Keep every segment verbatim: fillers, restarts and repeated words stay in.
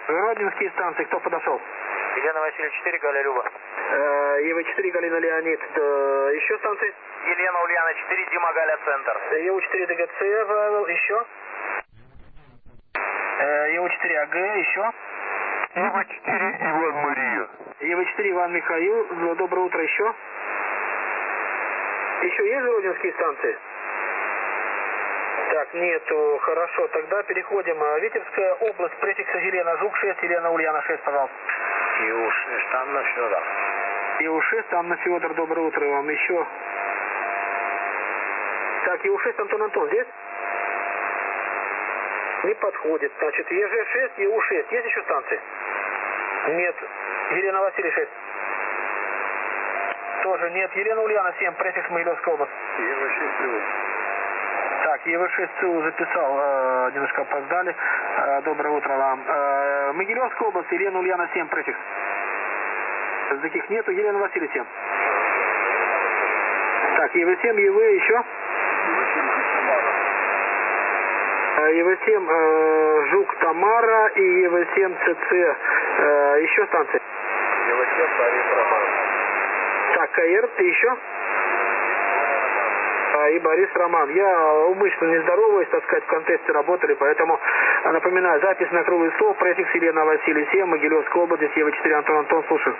Родинские станции, кто подошел? Елена Васильевна четыре, Галя Люба. Е В четыре, Галина Леонид. Да, еще станции? Елена Ульяна четыре, Дима Галя Центр. Е В четыре ДГЦ, Павел, еще? Е В четыре АГ, еще? Е В четыре, Иван Мария. Е В четыре, Иван Михаил. Доброе утро, еще? Еще есть Родинские станции? Так, нету, хорошо, тогда переходим. Витебская область, префикс Елена Жук шесть, Елена Ульяна шесть, пожалуйста. И уж Анна Федор. И У шесть, Анна Федор, доброе утро вам, еще. Так, И У шесть, Антон Антон, здесь? Не подходит, значит, Е Ж шесть, И У шесть, есть еще станции? Нет, Елена Василий шесть. Тоже нет, Елена Ульяна семь, префикс Могилевская область. Е В шесть. Так, Е В шесть ЦУ записал, э, немножко опоздали. Э, доброе утро вам. Э, Могилевская область, Елена Ульяна семь, префикс. Таких нету, Елена Василий семь. Так, Е В семь, Е В еще. Е В семь, э, Жук Тамара и Е В семь ЦЦ. Э, еще станции. Е В семь, Борис Роман. Так, К Р, ты еще? И Борис Роман. Я умышленно не здороваюсь, так сказать, в контесте работали, поэтому напоминаю, запись на круглый стол, префикс Елена Василий семь, Могилевская область, здесь Е В четыре, Антон Антон, слушаю.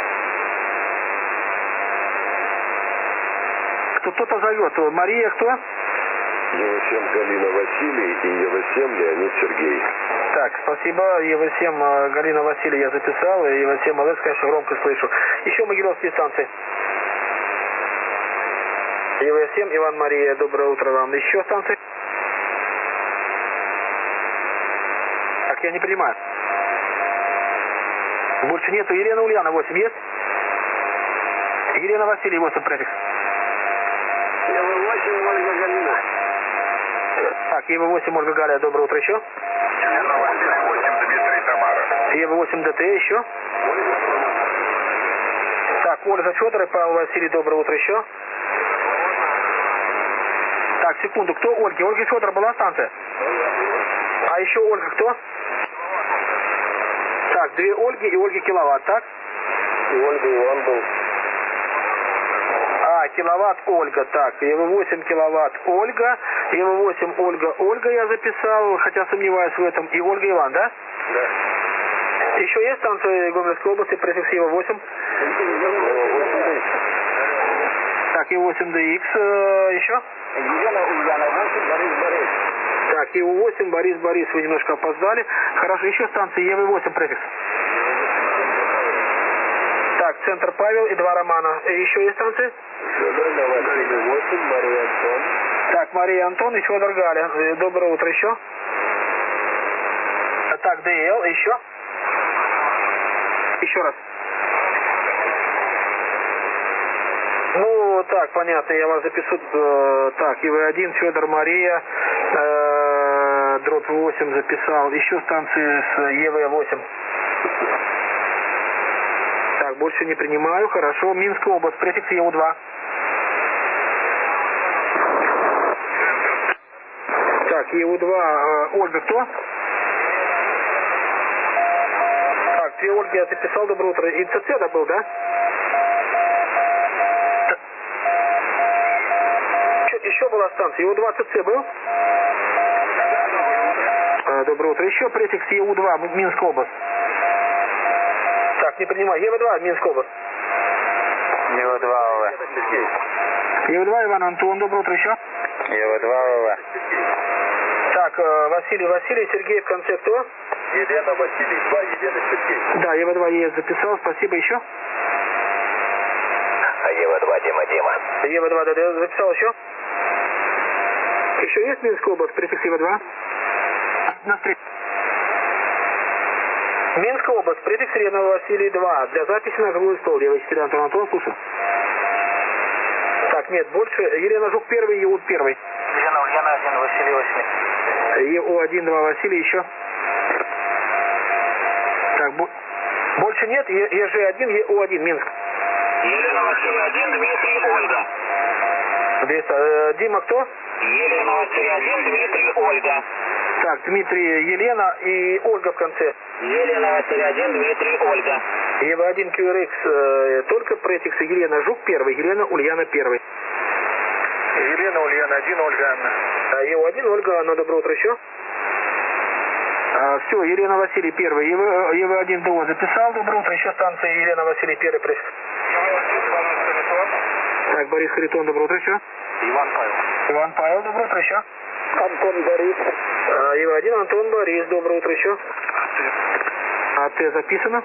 Кто-то зовет. Мария кто? Е В семь, Галина Василий и Е В семь, Леонид Сергей. Так, спасибо. Е В семь, Галина Василий я записал, и Е В семь, ЛС, конечно, громко слышу. Еще Могилевские станции. Е В семь, Иван Мария, доброе утро вам. Еще станции? Так, я не понимаю. Больше нету. Елена Ульяна восемь есть? Елена Василий восемь, префикс. Е В восемь, Ольга Галина. Так, Е В восемь, Ольга Галя, доброе утро еще. Елена Василий восемь, Дмитрий Тамара. Е В восемь, ДТ еще. Так, Ольга Федор и Павел Василий, доброе утро еще. Так, секунду, кто Ольги? Ольга Федор была станция? А еще Ольга кто? Так, две Ольги и Ольги киловатт, так? И Ольга Иван был. А, киловатт Ольга, так, Е В восемь киловатт Ольга, Е В восемь Ольга, Ольга я записал, хотя сомневаюсь в этом, и Ольга Иван, да? Да. Еще есть станция Гомельской области, префикс Е В восемь? Так, Е В восемь Д Х, э, еще? Елена Ульяна восемь, Борис Борис. Так, Е В восемь, Борис Борис, вы немножко опоздали. Хорошо, еще станция Е В восемь, префикс. Так, центр Павел и два Романа. И еще есть станции? Елена Василий восемь, Мария Антон. Так, Мария Антон и Федор Галя. Э, Доброе утро еще. Так, Д Л, еще? Еще раз. Ну, так, понятно, я вас запишу. Э, так, Е В один, Федор Мария, э, дробь восемь записал. Еще станции с Е В восемь. Так, больше не принимаю, хорошо. Минская область, префикс Е У два. Так, Е У два, э, Ольга кто? Так, две Ольги я записал, доброе утро. И Ц Ц добыл, да? Еще была станция. Е У два Ц Ц был? А, доброе утро. Еще префикс Е У два, Минская область. Так, не принимаю. Е В два, Минская область. Е В два ОВ. Е В два, Иван Антон, доброе утро еще. Е В два ОВ. Так, Василий Василий, Сергей в конце кто? Елена Василий два, Елена Сергей. Да, Е В два Е записал, спасибо еще. Е В два Дима Дима. Е В два, да, да, записал еще. Еще есть Минская область, префикс Е В два? На встречу. Минская область, префикс Елена Василий два. Для записи на круглый стол. Е В четыре, Антон Антон, слушай. Так, нет, больше. Елена Жук первый, Е У первый. Елена Ульяна один, Василий восемь. Е У один, два Василий, еще. Так, бо... больше нет. Е Ж один, Е У один, Минск. Елена Василий один, Дмитрий Ольга. Здесь, э, Дима кто? Елена Василий один, Дмитрий Ольга. Так, Дмитрий, Елена и Ольга в конце. Елена Василий один, Дмитрий, Ольга. Е вэ один кью эр икс э, только претикс, Елена Жук первый, Елена Ульяна первый. Елена, Ульяна один, Ольга Анна. А, Е вэ один, Ольга Анна, доброе утро еще. А, все, Елена Василий первый, Е вэ один ДО записал, доброе утро, еще станция Елена Василий первый, пресс. Так, Борис Харитон, доброе утро еще. Иван Павел. Иван Павел, доброе утро еще. Антон Борис. А, Е вэ один, Антон Борис, доброе утро еще. АТ записано.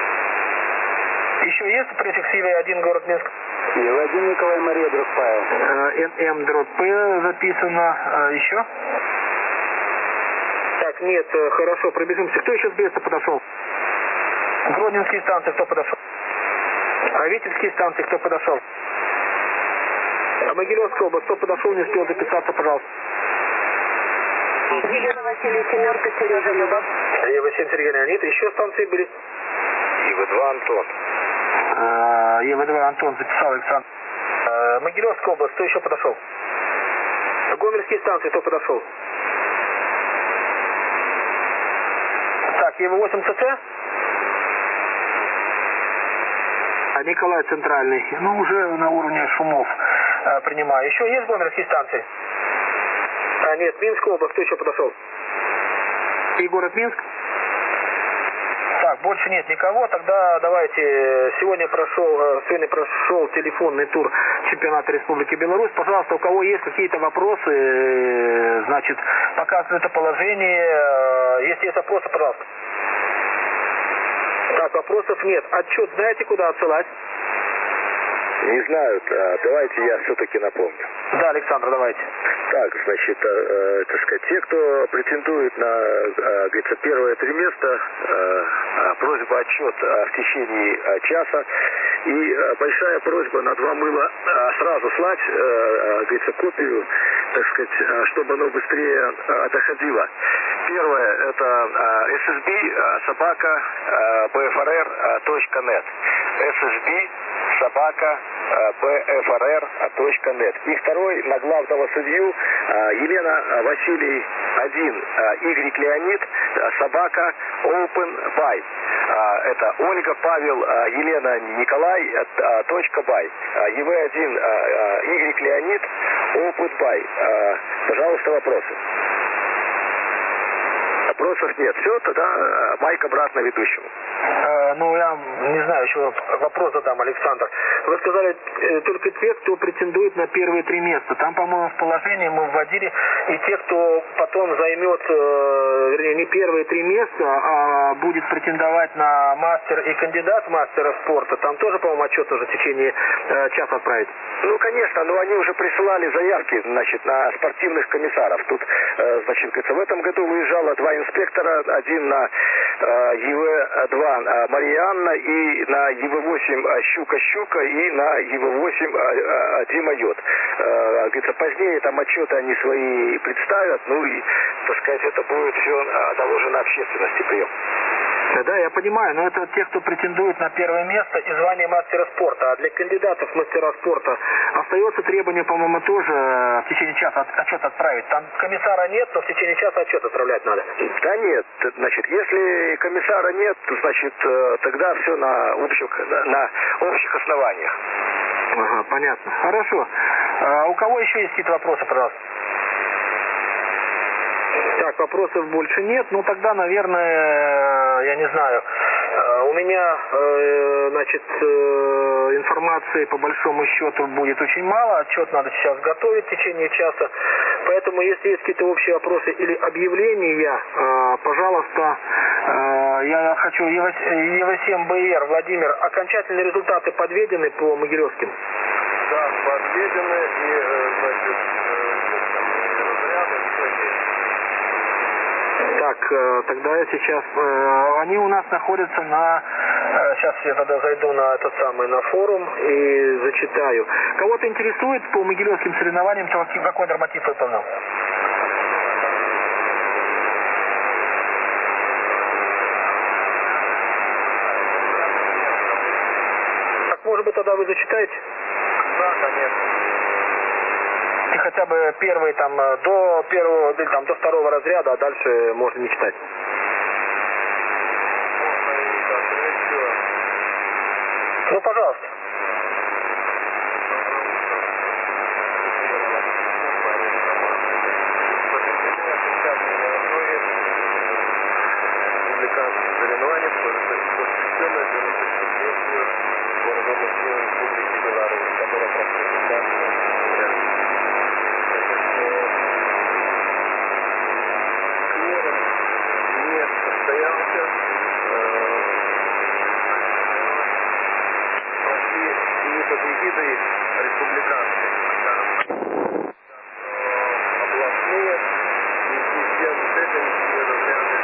Еще есть префикс Е вэ один, город Минск? Е вэ один, Николай Мария, друг Павел. эн эм дробь П записано. А, еще? Так, нет, хорошо, пробежимся. Кто еще с Бреста подошел? Гродненские станции кто подошел? А Витебские станции кто подошел? А Могилевская область кто подошел, не успел записаться, пожалуйста. Елена Василий, семерка, Сережа Люба. Е вэ семь, Сергей Леонид. Еще станции были? Е вэ два, Антон. А, Е вэ два, Антон, записал Александр. А, Могилевская область, кто еще подошел? Гомельские станции, кто подошел? Так, Е вэ восемь ЦЦ? А Николай Центральный. Ну, уже на уровне шумов а, принимаю. Еще есть гомельские станции? А, нет, Минская область, кто еще подошел? И город Минск? Так, больше нет никого, тогда давайте, сегодня прошел, сегодня прошел телефонный тур чемпионата Республики Беларусь. Пожалуйста, у кого есть какие-то вопросы, значит, показывает это положение, если есть вопросы, пожалуйста. Так, вопросов нет. Отчет знаете, куда отсылать? Не знаю, а давайте я все-таки напомню. Да, Александр, давайте. Так, значит, э, так сказать, те, кто претендует на, э, говорится, первое три места, э, просьба отчет э, в течение э, часа. И э, большая просьба на два мыла э, сразу слать, э, э, говорится, копию, так сказать, э, чтобы оно быстрее э, доходило. Первое, это э, эс эс би э, собака э, бэ эф эр эр точка нет. эс эс би собака бэ эф эр эр точка нет. И второй на главного судью Елена Василий один, Y Леонид, собака Open Buy. Это Ольга Павел Елена Николай точка бай. Е вэ один Y Леонид Open Buy. Пожалуйста, вопросы. Вопросов нет. Все, тогда майк обратно ведущему. Э, ну, я не знаю, еще вопрос задам, Александр. Вы сказали, э, только те, кто претендует на первые три места. Там, по-моему, в положении мы вводили и те, кто потом займет, э, вернее, не первые три места, а будет претендовать на мастер и кандидат в мастера спорта. Там тоже, по-моему, отчет нужно в течение э, часа отправить. Ну, конечно, но они уже присылали заявки, значит, на спортивных комиссаров. Тут, э, значит, говорится, в этом году выезжало два инспектора, один на э, Е вэ два э, Мария Анна и на Е вэ восемь э, Щука-Щука и на Е вэ восемь э, э, Дима Йод. Э, говорится, позднее там отчеты они свои представят, ну и, так сказать, это будет все э, доложено общественности прием. Да, я понимаю, но это те, кто претендует на первое место и звание мастера спорта. А для кандидатов в мастера спорта остается требование, по-моему, тоже в течение часа отчет отправить. Там комиссара нет, но в течение часа отчет отправлять надо. Да нет, значит, если комиссара нет, значит, тогда все на общих, на общих основаниях. Ага, понятно. Хорошо. А у кого еще есть какие-то вопросы, пожалуйста? Так, вопросов больше нет. Ну, тогда, наверное, я не знаю. У меня, значит, информации по большому счету будет очень мало. Отчет надо сейчас готовить в течение часа. Поэтому, если есть какие-то общие вопросы или объявления, пожалуйста, я хочу Е вэ семь бэ эр, Владимир, окончательные результаты подведены по Могилевским? Да, подведены и, значит, Так, тогда я сейчас... Они у нас находятся на... Сейчас я тогда зайду на этот самый, на форум и зачитаю. Кого-то интересует по могилевским соревнованиям, какой норматив выполнил? Так, может быть, тогда вы зачитаете? Да, конечно. Читайте хотя бы первый там до первого или там до второго разряда, а дальше можно не читать. Ну, пожалуйста. Соревнования по системе демонстрации вооруженных сил Республики Беларусь, которая проходит не состоялся. Прошли и под эгидой республиканцев, скажем, областные, и с тем с этим не разряды.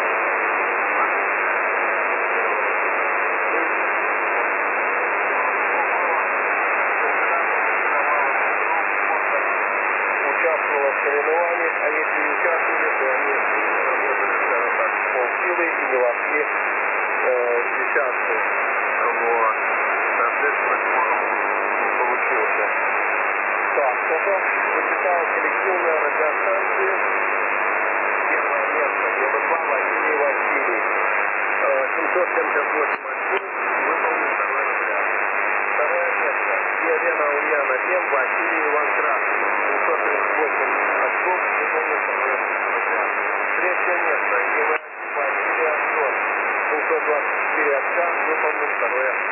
Участвовала в соревнованиях, а если не участвовали, то они работали, скажем так, полсилы и не вошли э, в десятку. Вот. Соответственно, не получился. Так, потом вычитала коллективная радиостанция. Первое место. ЕВ-два Василий Василий. семьсот семьдесят восемь очков. Выполнил второй разряд. Второе место. Елена Ульяна семь Василий Иван Красный. семьсот тридцать восемь очков. Выполнил второй разряд. Третье место. ЕВ-один Василий Антон. семьсот двадцать четыре очка. Выполнил второй разряд.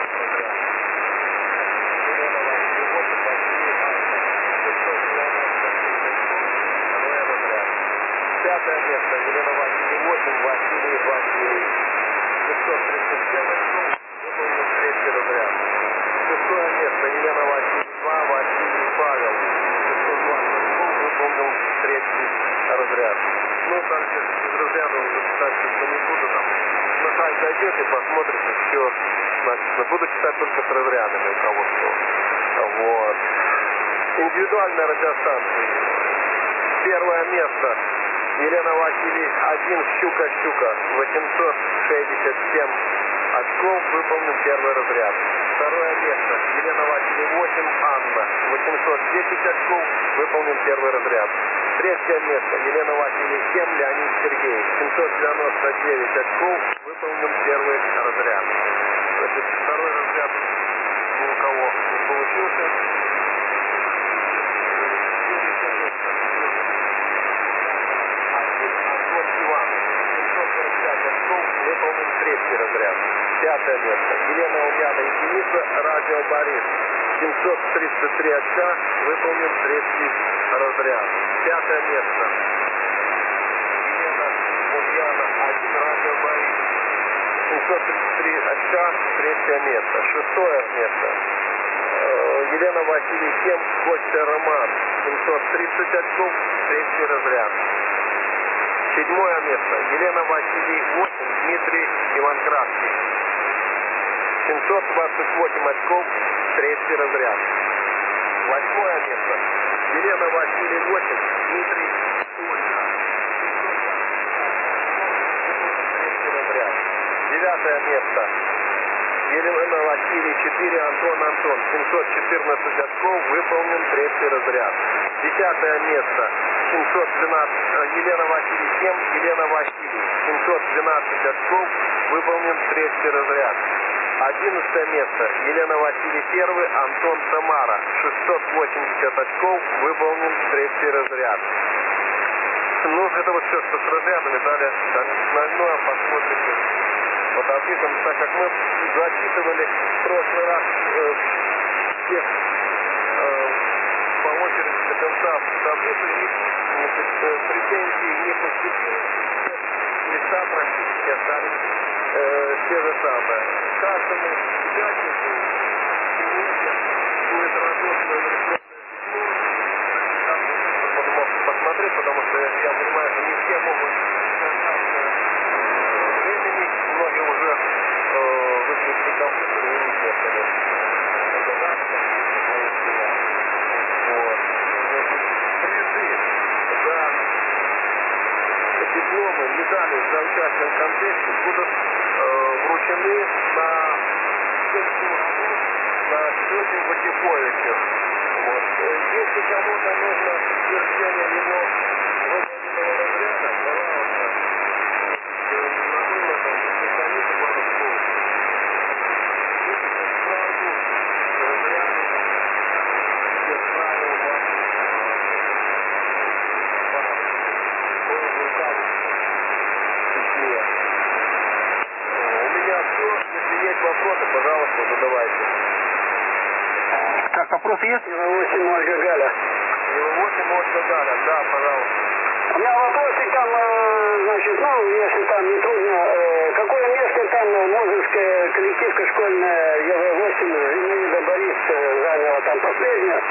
Елена Василий восемь Василий Анна. шестьсот девяносто шесть очков. Второй разряд. Пятое место. Елена Василий восемь Василий Василий. шестьсот тридцать семь очков. Выполнил третий разряд. Шестое место. Елена Василий два Василий Павел. шестьсот двадцать очков. Выполнил третий разряд. Ну, также из разряда уже читать что не буду. Там на сайт зайдете, посмотрите, все написано. Буду читать только с разрядами у кого что. Вот. Индивидуальная радиостанция. Первое место. Елена Василий один Щука-Щука. восемьсот шестьдесят семь очков. Выполнил первый разряд. Второе место. Елена Василий восемь Анна. восемьсот десять очков. Выполнил первый разряд. Третье место. Елена Василий семь Леонид Сергеев. семьсот девяносто девять очков. Выполнил первый разряд. Значит, второй разряд ни у кого не получился. Антон Иван. семьсот сорок пять очков. Выполнил третий разряд. Пятое место. Елена Ульяна единица. Радио Борис. семьсот тридцать три очка. Выполнил третий разряд. Пятое место. Елена Ульяна один Радио Борис. семьсот тридцать три очка. Третье место. Шестое место. Елена Василий семь Костя Роман. семьсот тридцать очков. Третий разряд. Седьмое место. Елена Василий восемь Дмитрий Иван Красный. семьсот двадцать восемь очков. Третий разряд. Восьмое место. Елена Василий восемь Дмитрий Ольга. Третий разряд. Девятое место. Елена Василий четыре Антон Антон. семьсот четырнадцать очков. Выполнен третий разряд. Десятое место. семьсот двенадцать. Елена Василий семь Елена Василий. семьсот двенадцать очков. Выполнен третий разряд. Одиннадцатое место. Елена Василий первый Антон Тамара. шестьсот восемьдесят очков. Выполнен третий разряд. Ну, это вот все, что с разрядами. Далее остальное посмотрите. Вот ответом, так как мы зачитывали в прошлый раз э, всех э, по очереди до конца таблицу, и значит, э, претензий не поступило. Места практически остались э, те же самые. Каждому участнику сегодня будет разослано электронное письмо, чтобы он мог посмотреть, потому что я понимаю, что не все могут достаточно времени, многие уже э, выключили компьютер и уехали. Вот. Призы за дипломы, медали за участие в контесте будут э, вручены на следующем году, на Юрий Ватиповичу. Вот. Если кому-то нужно подтверждение его выполненного разряда, пожалуйста, на выводом позвоните по Ростову. Если сразу разряд, я отправил вам свой вулкан в Чечне. У меня все. Если есть вопросы, пожалуйста, задавайте. Так, вопросы есть? восемь Ольга Галя. восемь Ольга Галя, да, пожалуйста. У меня вопросик там, э, значит, ну, если там не трудно, э, какое место там Мозырская коллективка школьная Е В восемь, Зинаида Борис э, заняла там последнее?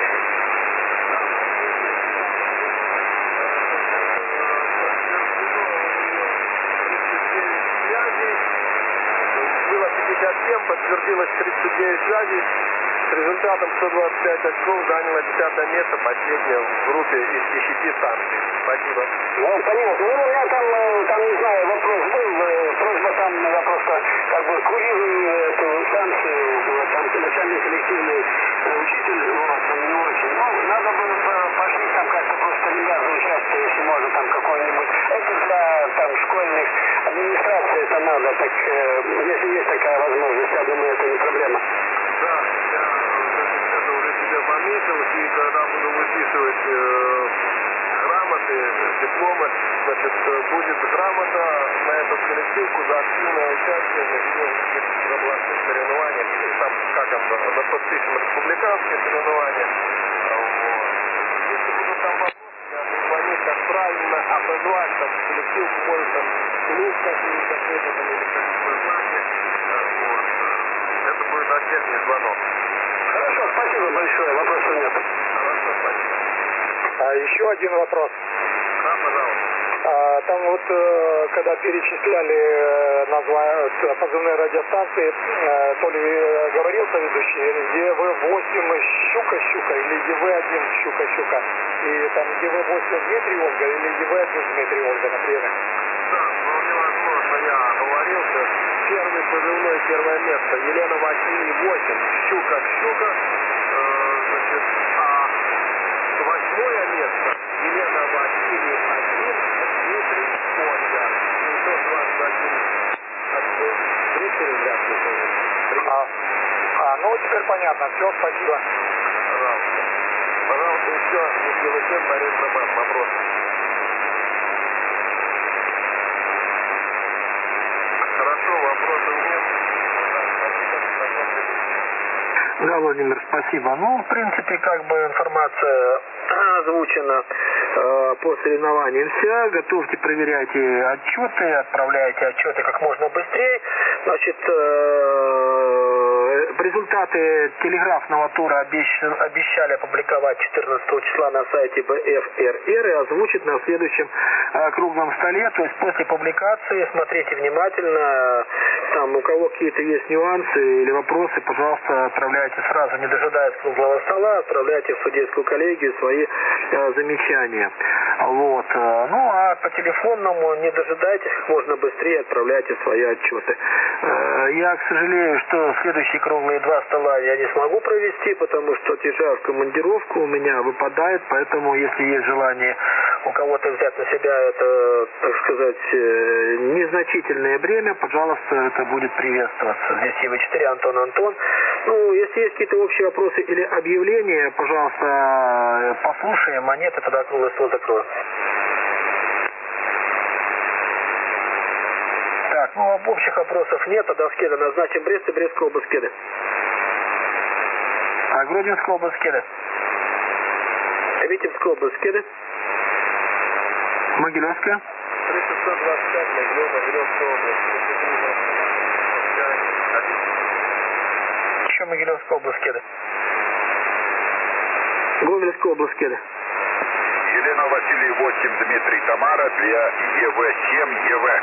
Было пятьдесят семь, подтвердилось тридцать девять связей. С результатом сто двадцать пять очков заняла десятое место, последнее в группе из десяти станций. Спасибо. Ну, понятно. Ну, у меня там, э, там, не знаю, вопрос был, э, просьба там, я просто как бы курирую эту станцию, вот, там начальник коллективный э, учитель, вот, там не очень. Ну, надо было бы пожить там как-то просто ребят за участие, если можно, там какой-нибудь. Это для там школьных администраций это надо, так э, если есть такая возможность, я думаю, это не проблема. Да, я значит, это уже себе пометил, и когда буду выписывать э, грамоты, дипломы, значит, будет грамота на эту коллективку за активное участие в международных областных соревнованиях, ну, там, как там, на подпишем республиканские соревнования. Вот. Если будут там вопросы, я позвонить, как правильно обозвать там коллективку, может там клуб какой-то, какой-то там, или какое-то название. Вот. Это будет отдельный звонок. Хорошо, спасибо большое, вопросов нет. Хорошо, спасибо. А еще один вопрос. Да, пожалуйста. А, там вот, э, когда перечисляли э, названия позывные радиостанции, э, то ли э, говорил соведущий, Е В восемь Щука-Щука или Е В один Щука-Щука, и там Е В восемь Дмитрий Ольга или Е В один Дмитрий Ольга, например. Да, вполне возможно, я оговорился. Первый позывной, первое место, Елена Василий восемь, Щука-Щука, э, значит, а восьмое место, Елена Василий один, Дмитрий Ольга, семьсот двадцать один очков, третий разряд выполнен. А, а, ну теперь понятно, все, спасибо. Пожалуйста. Пожалуйста, еще, если вы всем, Борис Роман, вопрос. Хорошо, вопросов нет. Да, Владимир, спасибо. Ну, в принципе, как бы информация озвучена э, по соревнованиям вся. Готовьте, проверяйте отчеты, отправляйте отчеты как можно быстрее. Значит, э, результаты телеграфного тура обещ, обещали опубликовать четырнадцатого числа на сайте Б Ф Р Р и озвучить на следующем э, круглом столе. То есть после публикации смотрите внимательно. Там у кого какие-то есть нюансы или вопросы, пожалуйста, отправляйте сразу, не дожидаясь круглого стола, отправляйте в судейскую коллегию свои э, замечания. Вот. Ну, а по телефонному не дожидайтесь, как можно быстрее отправляйте свои отчеты. Э, я, к сожалению, что следующие круглые два стола я не смогу провести, потому что отъезжаю в командировку, у меня выпадает, поэтому, если есть желание у кого-то взять на себя это, так сказать, э, незначительное бремя, пожалуйста, это будет приветствоваться. Здесь Е В четыре, Антон, Антон. Ну, если есть какие-то общие вопросы или объявления, пожалуйста, послушаем, а нет, я тогда круглый стол закрою. Так, ну, общих вопросов нет, тогда Скеда назначим Брест и Брестская область Скеды. А Гродненская область Скеды? Витебская область Скеды? Могилевская? шестьсот двадцать пять, Могилев, Могилевская область. Еще Могилевская область Скеды. Гомельская область Скеды. Елена Василий восемь, Дмитрий Тамара для Е В семь Е В.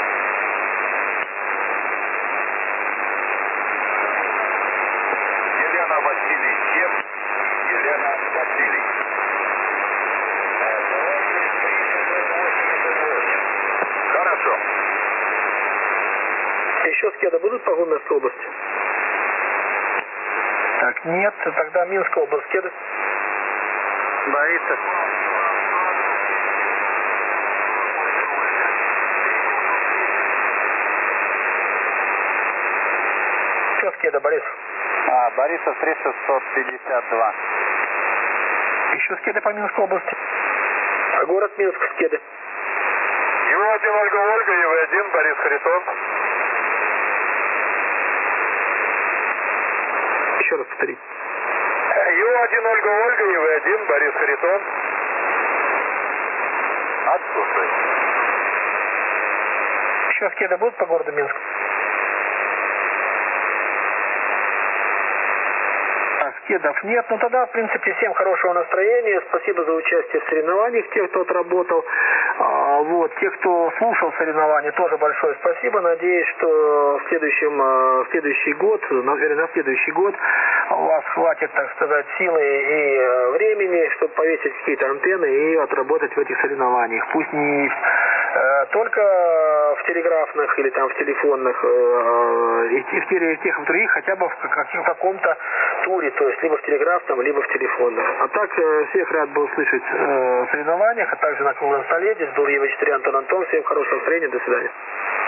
Елена Василий семь, Елена Василий. Хорошо. Еще Скеда будут по Гомельской области? Так, нет, тогда Минская область, кеды. Борисов. Что с кеда, Борисов? А, Борисов три шестьсот пятьдесят два. Еще с кеды по Минской области. А город Минск с кеды? Ю один Ольга Ольга, Е В один, Борис Харитон. Еще раз повтори. Ю один Ольга Ольга, Е В один, Борис Харитон. Отсутствует. Еще скеды будут по городу Минск? А, скедов нет. Ну тогда, в принципе, всем хорошего настроения. Спасибо за участие в соревнованиях, тех, кто отработал. А, вот, те, кто слушал соревнования, тоже большое спасибо. Надеюсь, что в следующем, в следующий год, наверное, на следующий год у вас хватит, так сказать, силы и времени, чтобы повесить какие-то антенны и отработать в этих соревнованиях. Пусть не э, только в телеграфных или там в телефонных, э, и в тех, и в других, хотя бы в, как, в каком-то туре, то есть либо в телеграфном, либо в телефонных. А так, э, всех рад был слышать э, в соревнованиях, а также на круглом столе. Здесь был Е В четыре Антон Антон. Всем хорошего настроения, до свидания.